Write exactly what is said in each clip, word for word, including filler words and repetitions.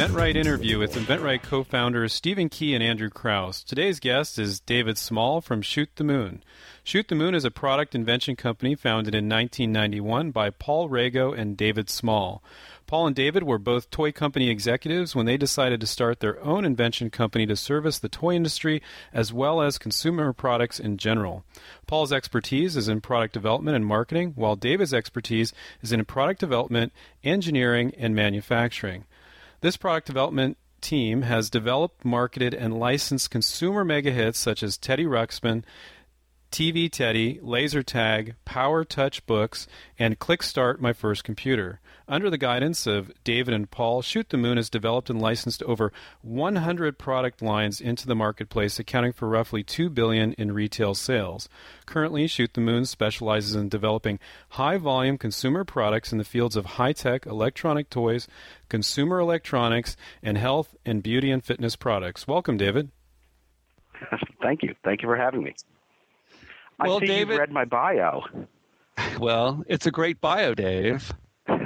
InventRight interview with InventRight co-founders Stephen Key and Andrew Krause. Today's guest is David Small from Shoot the Moon. Shoot the Moon is a product invention company founded in nineteen ninety-one by Paul Rago and David Small. Paul and David were both toy company executives when they decided to start their own invention company to service the toy industry as well as consumer products in general. Paul's expertise is in product development and marketing, while David's expertise is in product development, engineering, and manufacturing. This product development team has developed, marketed, and licensed consumer mega hits such as Teddy Ruxpin, T V Teddy, Laser Tag, Power Touch Books, and Click Start My First Computer. Under the guidance of David and Paul, Shoot the Moon has developed and licensed over one hundred product lines into the marketplace, accounting for roughly two billion dollars in retail sales. Currently, Shoot the Moon specializes in developing high-volume consumer products in the fields of high-tech electronic toys, consumer electronics, and health and beauty and fitness products. Welcome, David. Thank you. Thank you for having me. Well, I see David, you've read my bio. Well, it's a great bio, Dave.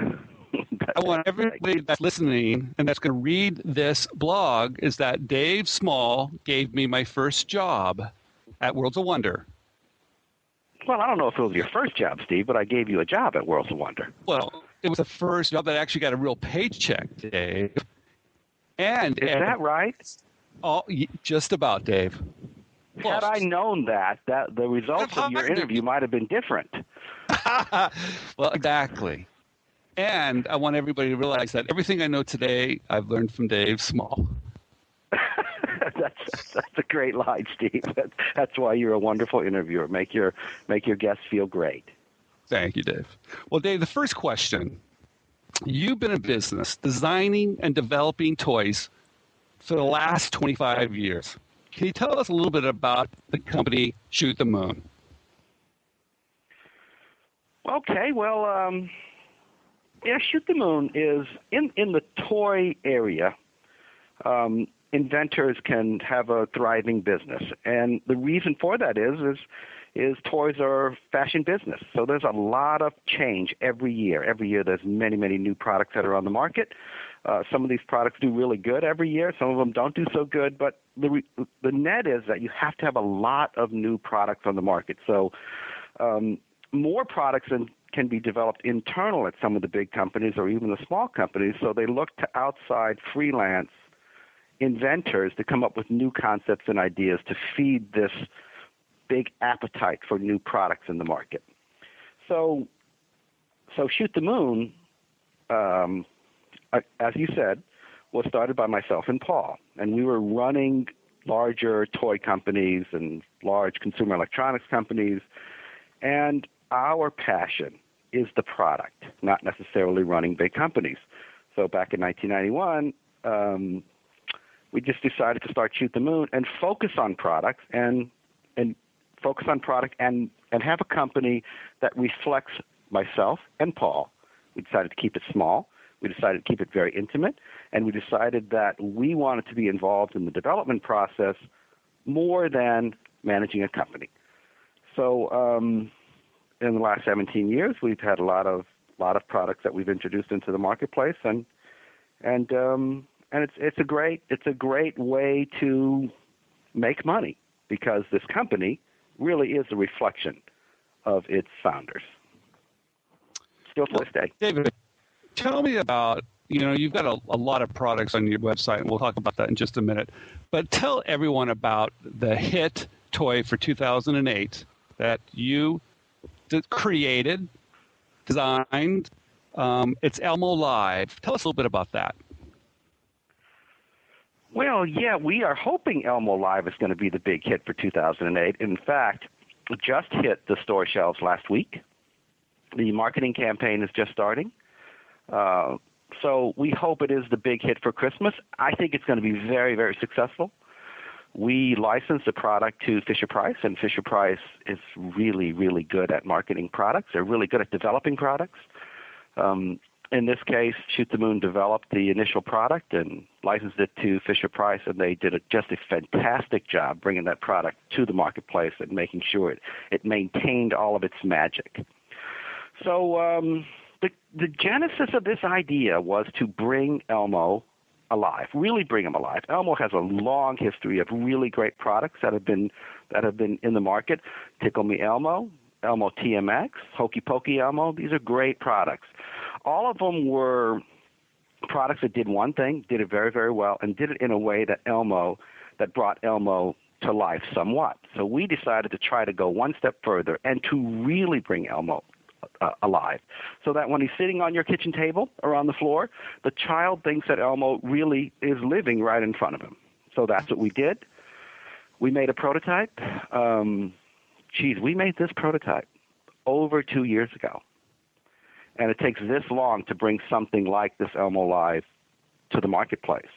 I want everybody that's listening and that's going to read this blog is that Dave Small gave me my first job at Worlds of Wonder. Well, I don't know if it was your first job, Steve, but I gave you a job at Worlds of Wonder. Well, it was the first job that actually got a real paycheck, Dave. And Is that right? Oh, just about, Dave. Had I known that, that the results of your interview might have been different. Well, exactly. And I want everybody to realize that everything I know today, I've learned from Dave Small. that's that's a great line, Steve. That's, that's why you're a wonderful interviewer. Make your make your guests feel great. Thank you, Dave. Well, Dave, the first question. You've been in business designing and developing toys for the last twenty-five years. Can you tell us a little bit about the company Shoot the Moon? Okay, well, um, yeah, Shoot the Moon is in, in the toy area. Um, inventors can have a thriving business, and the reason for that is is is toys are fashion business. So there's a lot of change every year. Every year, there's many many new products that are on the market. Uh, some of these products do really good every year. Some of them don't do so good. But the re- the net is that you have to have a lot of new products on the market. So um, more products in, can be developed internal at some of the big companies or even the small companies. So they look to outside freelance inventors to come up with new concepts and ideas to feed this big appetite for new products in the market. So, so Shoot the Moon, um, as you said, was started by myself and Paul, and we were running larger toy companies and large consumer electronics companies, and our passion is the product, not necessarily running big companies. So back in nineteen ninety-one, um, we just decided to start Shoot the Moon and focus on products and and focus on product and, and have a company that reflects myself and Paul. We decided to keep it small. We decided to keep it very intimate, and we decided that we wanted to be involved in the development process more than managing a company. So um, in the last seventeen years, we've had a lot of lot of products that we've introduced into the marketplace, and and um, and it's it's a great it's a great way to make money because this company really is a reflection of its founders. Still to well, this day. David, tell me about, you know, you've got a, a lot of products on your website, and we'll talk about that in just a minute. But tell everyone about the hit toy for two thousand eight that you d- created, designed. Um, it's Elmo Live. Tell us a little bit about that. Well, yeah, we are hoping Elmo Live is going to be the big hit for two thousand eight. In fact, it just hit the store shelves last week. The marketing campaign is just starting. Uh, so we hope it is the big hit for Christmas. I think it's going to be very, very successful. We licensed the product to Fisher-Price, and Fisher-Price is really, really good at marketing products. They're really good at developing products. Um, in this case, Shoot the Moon developed the initial product and licensed it to Fisher-Price, and they did a, just a fantastic job bringing that product to the marketplace and making sure it, it maintained all of its magic. So um, the, the genesis of this idea was to bring Elmo alive, really bring them alive. Elmo has a long history of really great products that have been that have been in the market. Tickle Me Elmo, Elmo T M X, Hokey Pokey Elmo. These are great products. All of them were products that did one thing, did it very, very well, and did it in a way that Elmo, that brought Elmo to life somewhat. So we decided to try to go one step further and to really bring Elmo uh, alive, so that when he's sitting on your kitchen table or on the floor, the child thinks that Elmo really is living right in front of him. So that's what we did. We made a prototype. Um, geez, we made this prototype over two years ago. And it takes this long to bring something like this Elmo Live to the marketplace.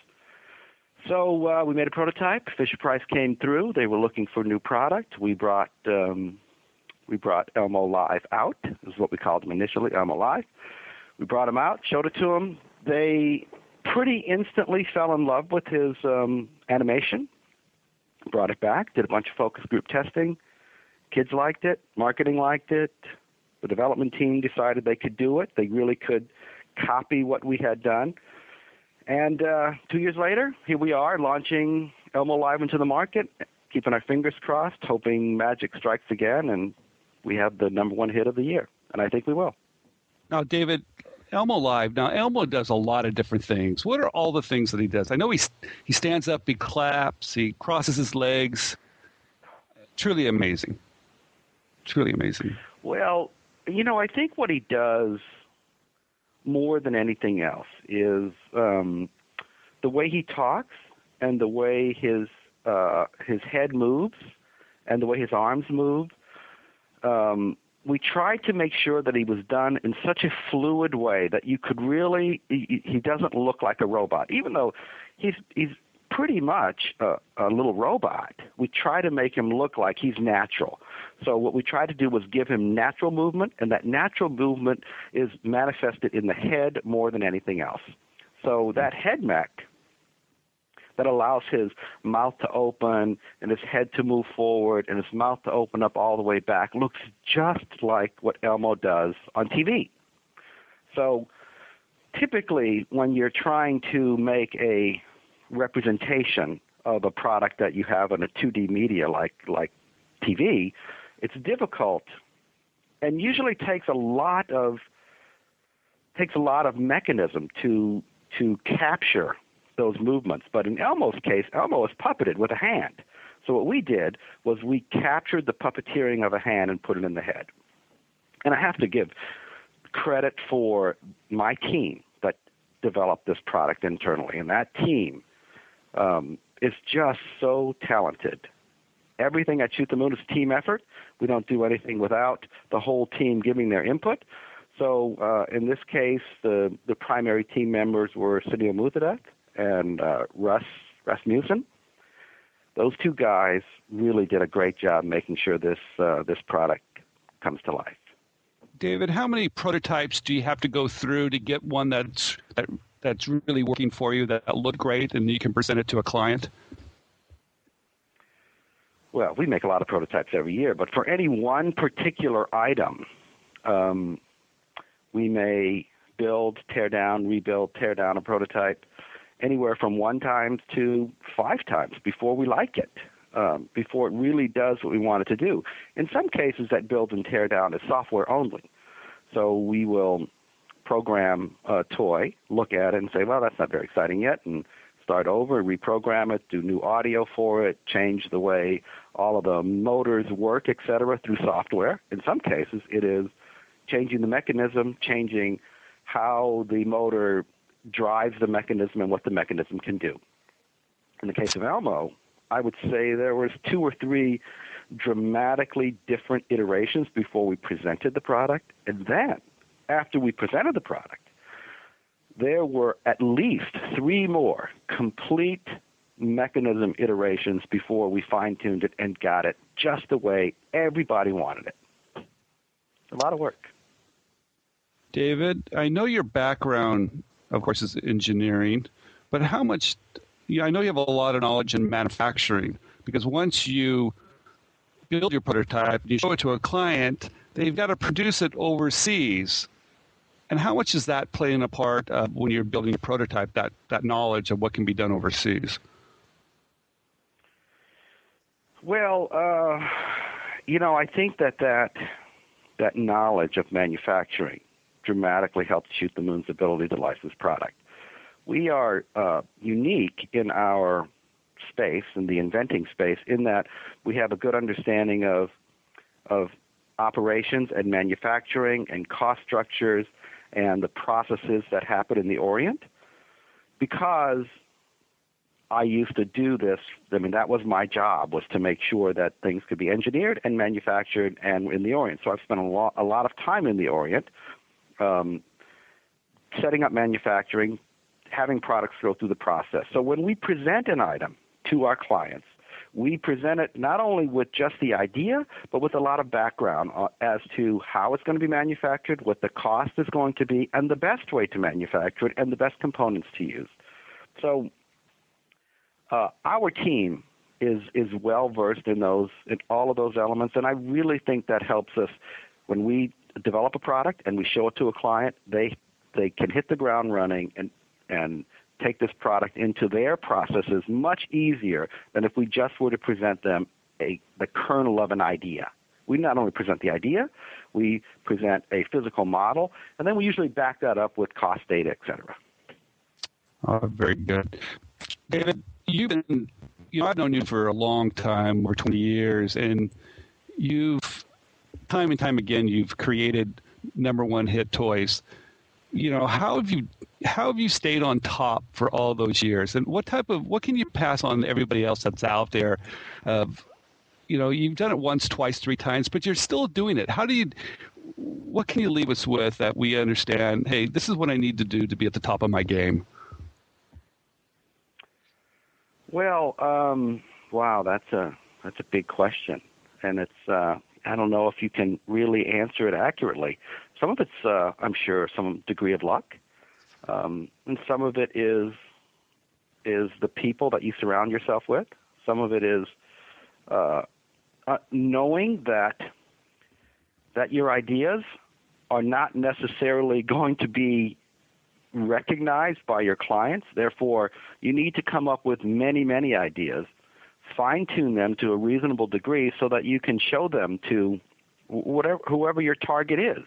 So uh, we made a prototype. Fisher-Price came through. They were looking for new product. We brought um, we brought Elmo Live out. This is what we called him initially, Elmo Live. We brought him out, showed it to them. They pretty instantly fell in love with his um, animation, brought it back, did a bunch of focus group testing. Kids liked it. Marketing liked it. The development team decided they could do it. They really could copy what we had done. And uh, two years later, here we are launching Elmo Live into the market, keeping our fingers crossed, hoping magic strikes again, and we have the number one hit of the year. And I think we will. Now, David, Elmo Live. Now, Elmo does a lot of different things. What are all the things that he does? I know he, he stands up, he claps, he crosses his legs. Truly amazing. Truly amazing. Well, you know, I think what he does more than anything else is um, the way he talks and the way his uh, his head moves and the way his arms move. Um, we tried to make sure that he was done in such a fluid way that you could really, he, he doesn't look like a robot, even though he's he's pretty much a, a little robot. We try to make him look like he's natural. So what we tried to do was give him natural movement, and that natural movement is manifested in the head more than anything else. So that head mech that allows his mouth to open and his head to move forward and his mouth to open up all the way back looks just like what Elmo does on T V. So typically when you're trying to make a representation of a product that you have in a two D media like like T V, it's difficult and usually takes a lot of takes a lot of mechanism to to capture those movements. But in Elmo's case, Elmo is puppeted with a hand. So what we did was we captured the puppeteering of a hand and put it in the head. And I have to give credit for my team that developed this product internally, and that team Um, is just so talented. Everything at Shoot the Moon is a team effort. We don't do anything without the whole team giving their input. So uh, in this case, the, the primary team members were Sunil Muthadat and uh, Russ Rasmussen. Those two guys really did a great job making sure this uh, this product comes to life. David, how many prototypes do you have to go through to get one that's that that's really working for you, that look great, and you can present it to a client? Well, we make a lot of prototypes every year, but for any one particular item, um, we may build, tear down, rebuild, tear down a prototype anywhere from one time to five times before we like it, um, before it really does what we want it to do. In some cases, that build and tear down is software only. So we will program a toy, look at it and say, well, that's not very exciting yet, and start over, reprogram it, do new audio for it, change the way all of the motors work, et cetera, through software. In some cases, it is changing the mechanism, changing how the motor drives the mechanism and what the mechanism can do. In the case of Elmo, I would say there was two or three dramatically different iterations before we presented the product, and then after we presented the product, there were at least three more complete mechanism iterations before we fine-tuned it and got it just the way everybody wanted it. A lot of work. David, I know your background, of course, is engineering, but how much, you know, I know you have a lot of knowledge in manufacturing, because once you build your prototype and you show it to a client, they've got to produce it overseas. And how much is that playing a part uh, when you're building a prototype, that, that knowledge of what can be done overseas? Well, uh, you know, I think that, that that knowledge of manufacturing dramatically helps Shoot the Moon's ability to license product. We are uh, unique in our space, in the inventing space, in that we have a good understanding of of operations and manufacturing and cost structures and the processes that happen in the Orient. Because I used to do this, I mean, that was my job, was to make sure that things could be engineered and manufactured and in the Orient. So I've spent a lot, a lot of time in the Orient, um, setting up manufacturing, having products go through the process. So when we present an item to our clients, we present it not only with just the idea, but with a lot of background uh, as to how it's going to be manufactured, what the cost is going to be, and the best way to manufacture it, and the best components to use. So uh, our team is is well versed in those, in all of those elements, and I really think that helps us when we develop a product and we show it to a client. They they can hit the ground running and and take this product into their processes much easier than if we just were to present them a the kernel of an idea. We not only present the idea, we present a physical model, and then we usually back that up with cost data, et cetera. Oh, very good. David, you've been, you know, I've known you for a long time, over twenty years, and you've, time and time again, you've created number one hit toys. You know, how have you how have you stayed on top for all those years? And what type of what can you pass on to everybody else that's out there? Of, you know, you've done it once, twice, three times, but you're still doing it. How do you? What can you leave us with that we understand? Hey, this is what I need to do to be at the top of my game. Well, um, wow, that's a that's a big question, and it's uh, I don't know if you can really answer it accurately. Some of it's, uh, I'm sure, some degree of luck, um, and some of it is is the people that you surround yourself with. Some of it is uh, uh, knowing that that your ideas are not necessarily going to be recognized by your clients. Therefore, you need to come up with many, many ideas, fine-tune them to a reasonable degree so that you can show them to whatever whoever your target is.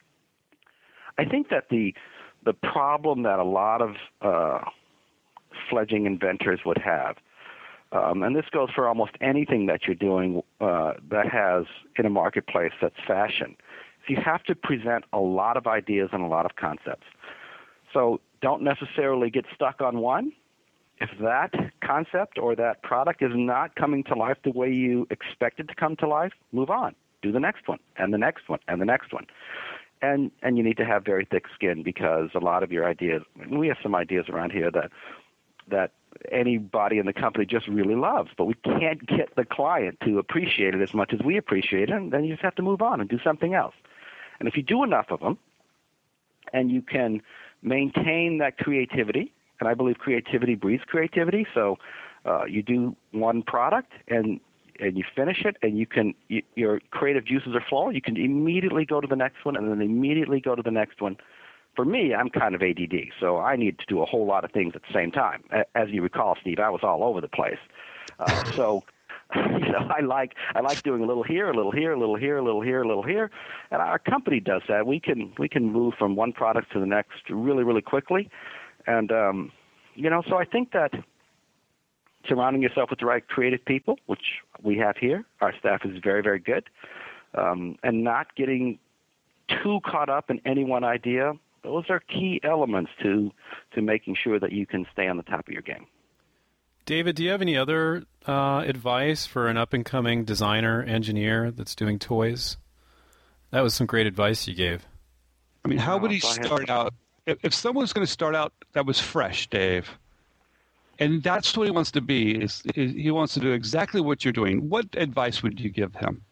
I think that the the problem that a lot of uh, fledgling inventors would have, um, and this goes for almost anything that you're doing uh, that has in a marketplace that's fashion, is you have to present a lot of ideas and a lot of concepts. So don't necessarily get stuck on one. If that concept or that product is not coming to life the way you expect it to come to life, move on. Do the next one, and the next one, and the next one. And and you need to have very thick skin, because a lot of your ideas, we have some ideas around here that that anybody in the company just really loves, but we can't get the client to appreciate it as much as we appreciate it, and then you just have to move on and do something else. And if you do enough of them, and you can maintain that creativity, and I believe creativity breeds creativity, so uh, you do one product and and you finish it, and you can you, your creative juices are flowing, you can immediately go to the next one, and then immediately go to the next one. For me, I'm kind of A D D, so I need to do a whole lot of things at the same time. As you recall, Steve, I was all over the place. Uh, so, you know, I like I like doing a little here, a little here, a little here, a little here, a little here, and our company does that. We can we can move from one product to the next really, really quickly, and um, you know, so I think that surrounding yourself with the right creative people, which we have here, our staff is very, very good, um, and not getting too caught up in any one idea. Those are key elements to to making sure that you can stay on the top of your game. David, do you have any other uh, advice for an up-and-coming designer, engineer that's doing toys? That was some great advice you gave. I mean, how would he start out? If, if someone's going to start out that was fresh, Dave, and that's what he wants to be, is, is he wants to do exactly what you're doing, what advice would you give him?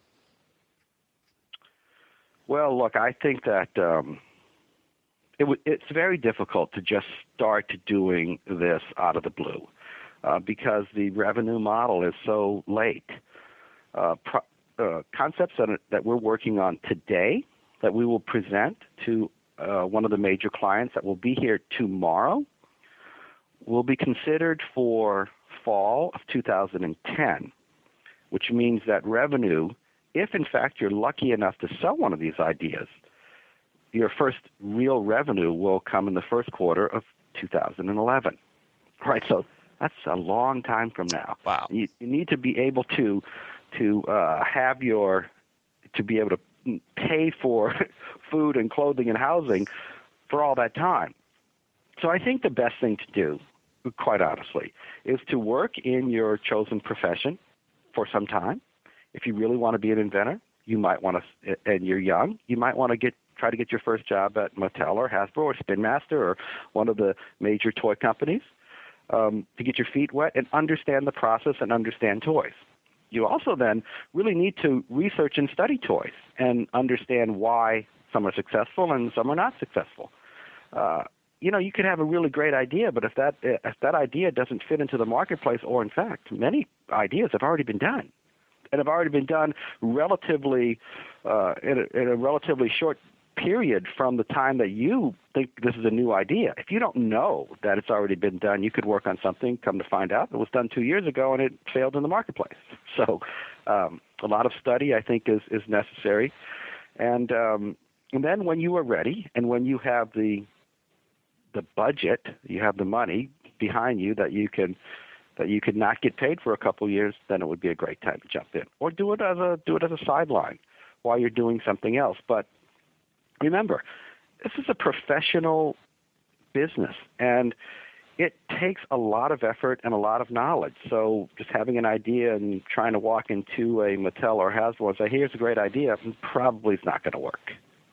Well, look, I think that um, it w- it's very difficult to just start doing this out of the blue uh, because the revenue model is so late. Uh, pro- uh, concepts that, that we're working on today that we will present to uh, one of the major clients that will be here tomorrow, will be considered for fall of two thousand ten, which means that revenue, if in fact you're lucky enough to sell one of these ideas, your first real revenue will come in the first quarter of two thousand eleven. Right, so that's a long time from now. Wow. You, you need to be able to to uh, have your to be able to pay for food and clothing and housing for all that time. So I think the best thing to do, quite honestly, is to work in your chosen profession for some time. If you really want to be an inventor, you might want to, and you're young, you might want to get try to get your first job at Mattel or Hasbro or Spin Master or one of the major toy companies um, to get your feet wet and understand the process and understand toys. You also then really need to research and study toys and understand why some are successful and some are not successful. Uh, you know, you could have a really great idea, but if that if that idea doesn't fit into the marketplace, or in fact, many ideas have already been done, and have already been done relatively uh, in, a, in a relatively short period from the time that you think this is a new idea. If you don't know that it's already been done, you could work on something, come to find out it was done two years ago and it failed in the marketplace. So um, a lot of study, I think, is, is necessary. And, um, and then when you are ready and when you have the the budget, you have the money behind you that you can that you could not get paid for a couple of years, then it would be a great time to jump in. Or do it as a do it as a sideline while you're doing something else. But remember, this is a professional business, and it takes a lot of effort and a lot of knowledge. So just having an idea and trying to walk into a Mattel or Hasbro and say, here's a great idea, probably is not going to work.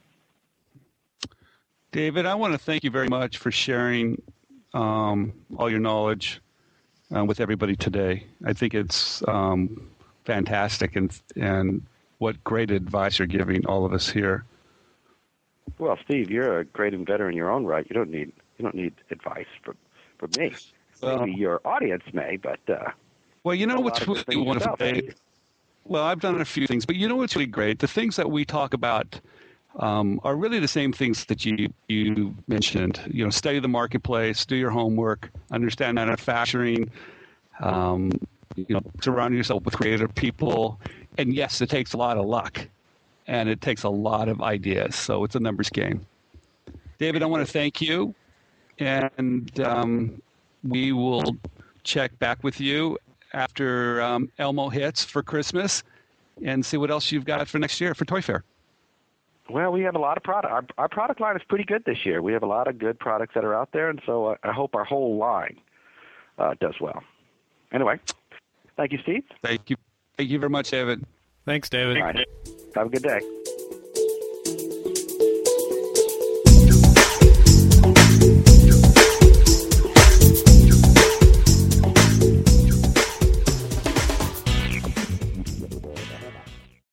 David, I want to thank you very much for sharing um, all your knowledge uh, with everybody today. I think it's um, fantastic, and and what great advice you're giving all of us here. Well, Steve, you're a great inventor in your own right. You don't need you don't need advice from from me. Well, Maybe your audience may, but uh, well, you know what's really wonderful. yourself, Well, I've done a few things, but you know what's really great? The things that we talk about um, are really the same things that you you mentioned. You know, study the marketplace, do your homework, understand manufacturing. Um, you know, surround yourself with creative people, and yes, it takes a lot of luck. And it takes a lot of ideas, so it's a numbers game. David, I want to thank you, and um, we will check back with you after um, Elmo hits for Christmas and see what else you've got for next year for Toy Fair. Well, we have a lot of product. Our, our product line is pretty good this year. We have a lot of good products that are out there, and so I, I hope our whole line uh, does well. Anyway, thank you, Steve. Thank you. Thank you very much, David. Thanks, David. All right. Have a good day.